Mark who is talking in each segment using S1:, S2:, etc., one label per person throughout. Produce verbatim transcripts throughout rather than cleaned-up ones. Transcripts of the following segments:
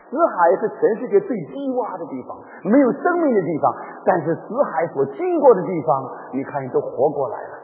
S1: 死海是全世界最低洼的地方，没有生命的地方，但是死海所经过的地方，你看都活过来了。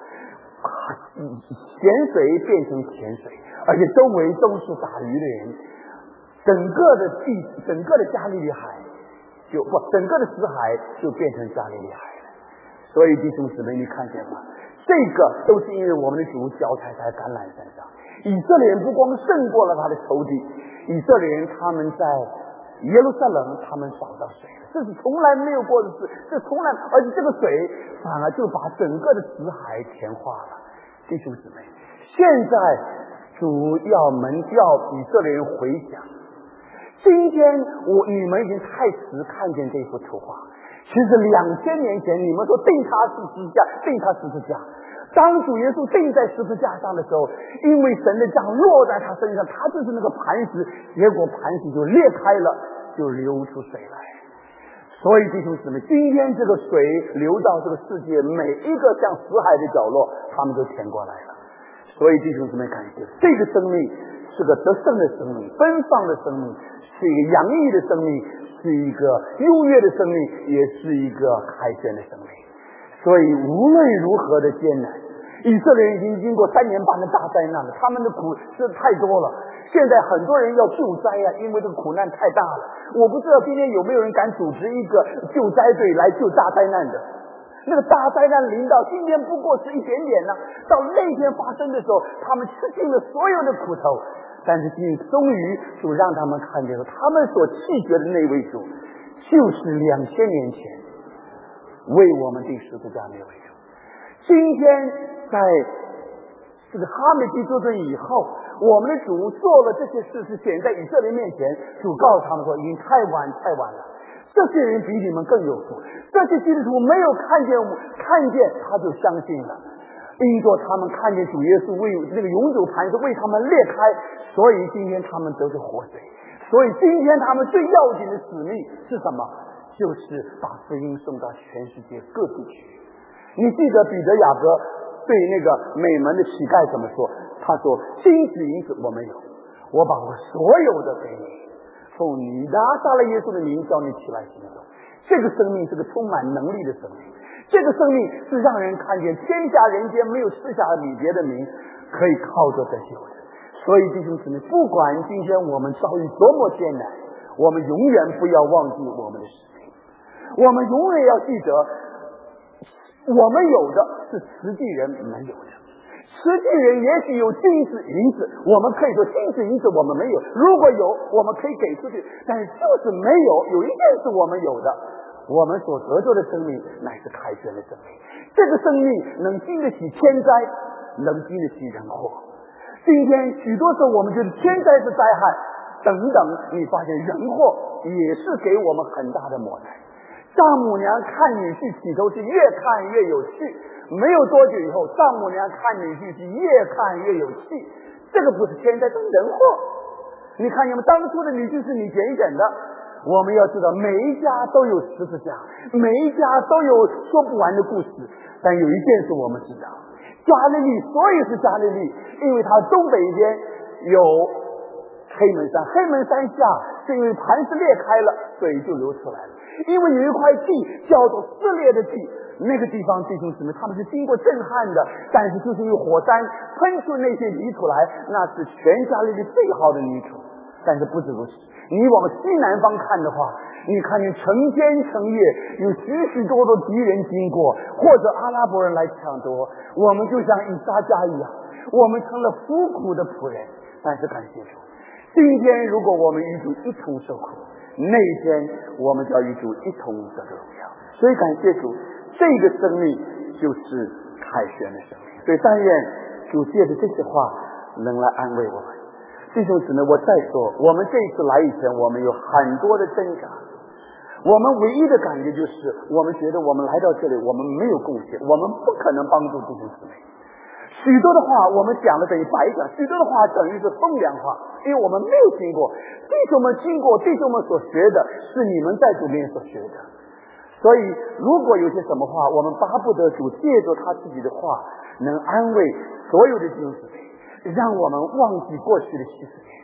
S1: 咸水变成甜水，而且周围都是打鱼的人，整个的地，整个的加利利海就不，整个的死海就变成加利利海了。所以弟兄姊妹，你看见吗？这个都是因为我们的主脚踩在橄榄山上。以色列人不光胜过了他的仇敌，以色列人他们在耶路撒冷他们找到水了，这是从来没有过的事，这从来，而且这个水反而就把整个的死海填化了。弟兄姊妹，现在主要门要以色列人回想，今天我你们已经太迟看见这幅图画，其实两千年前你们说定他十字架，定他十字架，当主耶稣钉在十字架上的时候，因为神的杖落在他身上，他就是那个磐石，结果磐石就裂开了，就流出水来。所以弟兄姊妹，今天这个水流到这个世界每一个像死海的角落，他们都填过来了。所以弟兄姊妹，感谢这个生命是个得胜的生命，奔放的生命，是一个洋溢的生命，是一个优越的生命，也是一个凯旋的生命。所以无论如何的艰难，以色列人已经经过三年半的大灾难了，他们的苦是太多了。现在很多人要救灾啊，因为这个苦难太大了。我不知道今天有没有人敢组织一个救灾队来救大灾难的。那个大灾难临到，今天不过是一点点呢、啊。到那天发生的时候，他们吃尽了所有的苦头，但是终于就让他们看见了，他们所弃绝的那位主，就是两千年前为我们钉十字架那位主。今天在这个哈梅基作证以后，我们的主做了这些事，是显在以色列面前，主告诉他们说，已经太晚太晚了，这些人比你们更有福。这些基督徒没有看见看见他就相信了，因着他们看见主耶稣为这个永久磐石为他们裂开，所以今天他们得着活水。所以今天他们最要紧的使命是什么？就是把福音送到全世界各地去。你记得彼得雅各对那个美门的乞丐怎么说？他说，金子银子我没有，我把我所有的给你，奉你拿撒勒耶稣的名叫你起来行走。这个生命是个充满能力的生命，这个生命是让人看见天下人间没有赐下你别的名可以靠着得救的。所以弟兄姊妹，不管今天我们遭遇多么艰难，我们永远不要忘记我们的使命，我们永远要记得我们有的是实际人没有的。实际人也许有金子银子，我们可以说金子银子我们没有，如果有我们可以给出去，但是就是没有，有一件是我们有的，我们所得着的生命乃是凯旋的生命。这个生命能经得起天灾，能经得起人祸。今天许多时候我们觉得天灾是灾害等等，你发现人祸也是给我们很大的磨难。丈母娘看女婿起头是越看越有趣，没有多久以后，丈母娘看女婿是越看越有气。这个不是天灾，这是人祸。你看见吗？当初的女婿是你拣选的。我们要知道，每一家都有十字架，每一家都有说不完的故事。但有一件事我们知道，加利利所以是加利利，因为它东北边有黑门山，黑门山下是因为磐石裂开了，水就流出来了。因为有一块地叫做撕裂的地，那个地方弟兄姊妹他们是经过震撼的，但是就是因为火山喷出那些泥土来，那是全加利利最好的泥土。但是不止如此，你往西南方看的话，你看见成天成夜有许许多多敌人经过，或者阿拉伯人来抢夺，我们就像以撒家一样，我们成了夫苦的仆人。但是感谢主，今天如果我们与主一同受苦，那一天我们就要与主一同得荣耀。所以感谢主，这个生命就是凯旋的生命。所以但愿主借着这些话能来安慰我们。弟兄姊妹，我再说，我们这一次来以前，我们有很多的挣扎。我们唯一的感觉就是，我们觉得我们来到这里，我们没有贡献，我们不可能帮助弟兄姊妹。许多的话我们讲的等于白讲，许多的话等于是风凉话，因为我们没有经过。弟兄们经过，弟兄们所学的是你们在主面所学的。所以如果有些什么话，我们巴不得主借着他自己的话能安慰所有的弟兄姊妹，让我们忘记过去的七十年，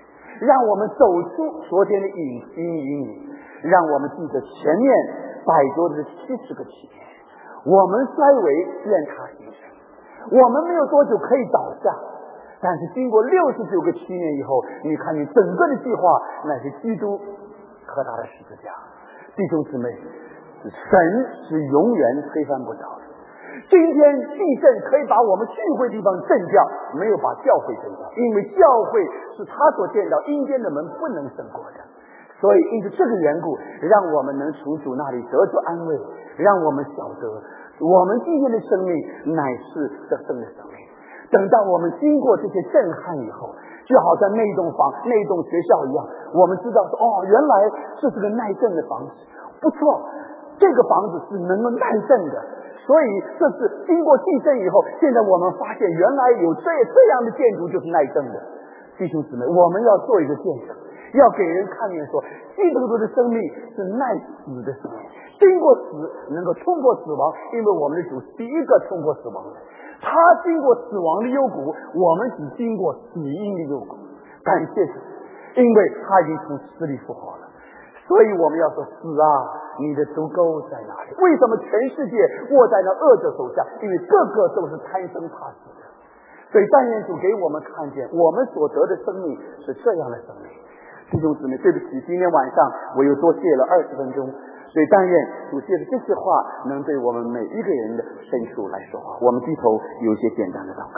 S1: 让我们走出昨天的隐阴阴影，让我们记得前面摆着的七十个起点，我们衰微愿他形成，我们没有多久可以倒下，但是经过六十九个七年以后，你看你整个的计划乃是基督和他的十字架。弟兄姊妹，神是永远推翻不倒的。今天地震可以把我们聚会地方震掉，没有把教会震掉，因为教会是他所建造阴间的门不能胜过的。所以因此这个缘故，让我们能从主那里得着安慰，让我们晓得我们今天的生命乃是得胜的生命。等到我们经过这些震撼以后，就好像那栋房那栋学校一样，我们知道说哦，原来这是个耐震的房子，不错，这个房子是能够耐震的。所以这是经过地震以后，现在我们发现原来有这这样的建筑就是耐震的。弟兄姊妹，我们要做一个见证，要给人看见说基督徒的生命是耐死的生命，经过死能够冲过死亡，因为我们的主是第一个冲过死亡的，他经过死亡的幽谷，我们只经过死荫的幽谷。感谢主，因为他已经从死里复活了。所以我们要说，死啊，你的足钩在哪里？为什么全世界握在那恶者手下？因为个个都是贪生怕死的。所以但愿主给我们看见，我们所得的生命是这样的生命。弟兄姊妹，对不起，今天晚上我又多借了二十分钟，所以但愿主借着这些话能对我们每一个人的深处来说话。我们低头有一些简单的祷告。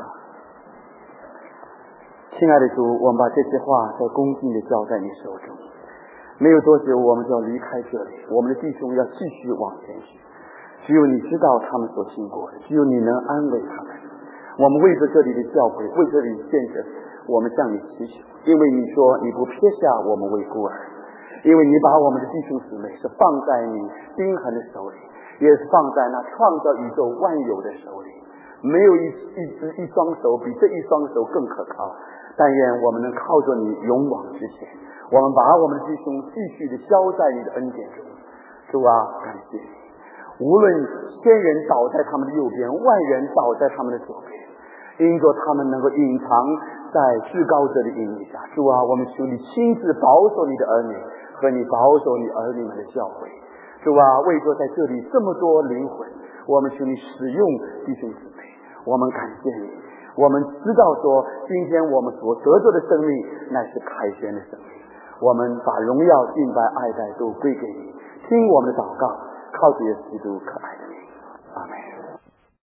S1: 亲爱的主，我们把这些话再恭敬地交在你手中。没有多久我们就要离开这里，我们的弟兄要继续往前去，只有你知道他们所经过的，只有你能安慰他们。我们为着这里的教会，为这里的见证，我们向你祈求，因为你说你不撇下我们为孤儿，因为你把我们的弟兄姊妹是放在你钉痕的手里，也是放在那创造宇宙万有的手里，没有一一只一双手比这一双手更可靠。但愿我们能靠着你勇往直前，我们把我们的弟兄继续的消在你的恩典中。主啊，感谢你，无论千人倒在他们的右边，万人倒在他们的左边，因着他们能够隐藏在至高者的隐秘下。主啊，我们求你亲自保守你的儿女，和你保守你儿女们的教诲。主啊，为着在这里这么多灵魂，我们求你使用弟兄姊妹，我们感谢你。我们知道说今天我们所得着的生命乃是凯旋的生命，我们把荣耀敬拜爱戴都归给你，听我们的祷告，靠着耶稣基督可爱